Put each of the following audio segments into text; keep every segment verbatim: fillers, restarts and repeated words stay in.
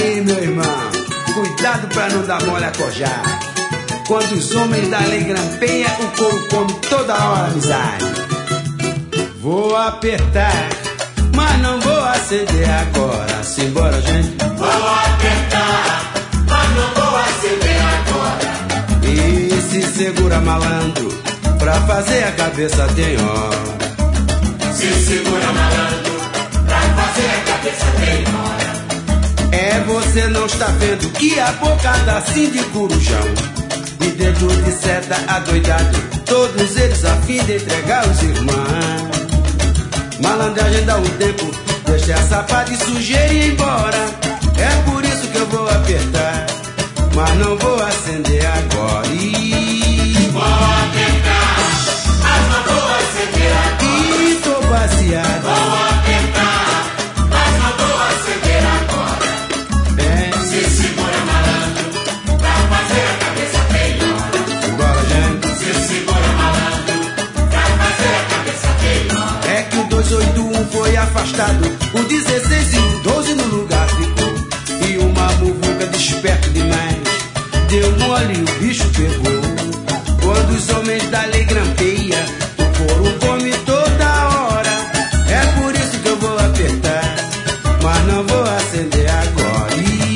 Aí, meu irmão, cuidado pra não dar mole a cojar. Quando os homens da lei grampeia, o couro come toda hora amizade. Vou apertar, mas não vou acender agora. Simbora, gente. Vou apertar, mas não vou acender agora. E se segura, malandro, pra fazer a cabeça tem hora. Se segura, malandro, pra fazer a cabeça tem hora. É, você não está vendo que a boca tá assim de corujão e dedo de seta adoidado, todos eles a fim de entregar os irmãos. Malandragem dá um tempo, deixa essa pá de sujeira e ir embora. É por isso que eu vou apertar, mas não vou acender agora. E... Vou apertar, mas não vou acender agora. E tô baseado. Vou apertar, mas não vou acender agora. É. Se segura, malandro, pra fazer a cabeça tem hora. Embora, gente. Se segura, malandro, pra fazer a cabeça tem hora. É que o dois oito um foi afastado, o dezesseis e o doze no lugar ficou. E uma muvuca desperto demais deu mole e o bicho pegou. Quando os homens da lei grampeia, o couro come toda hora. É por isso que eu vou apertar, mas não vou acender agora.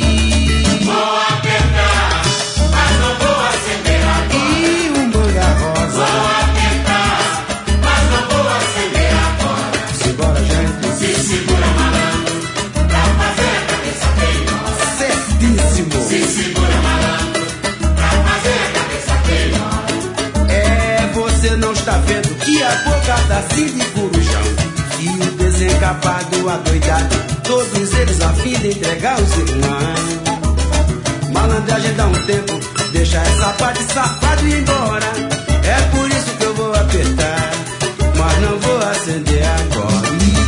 E... Vou apertar, mas não vou acender agora. E um manga rosa. Vou apertar, mas não vou acender agora. Simbora, gente. Se segura, malandro, pra fazer a cabeça tem hora. Certíssimo. Se segura, malandro, pra fazer a cabeça tem hora. É, você não está vendo que a boca tá assim de corujão e o desencapado adoidado, todos eles a fim de entregar os irmãos. Malandragem dá um tempo, deixa essa parte safado ir embora. É por isso que eu vou apertar, mas não vou acender agora.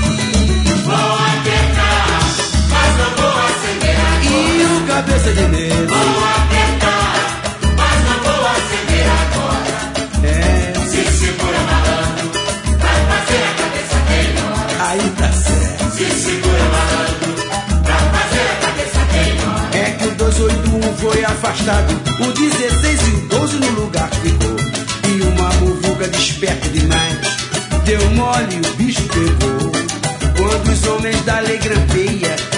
E... Vou apertar, mas não vou acender agora. E o cabeça de negro. Vou apertar, mas não vou acender agora. É, Se segura, malandro, pra fazer a cabeça tem hora. aí tá certo. Se segura, malandro, pra fazer a cabeça tem hora. É que o dois oito um foi afastado, o dezesseis e o doze no lugar ficou. E uma muvuca desperta demais deu mole e o bicho pegou. Quando os homens da lei grampeia,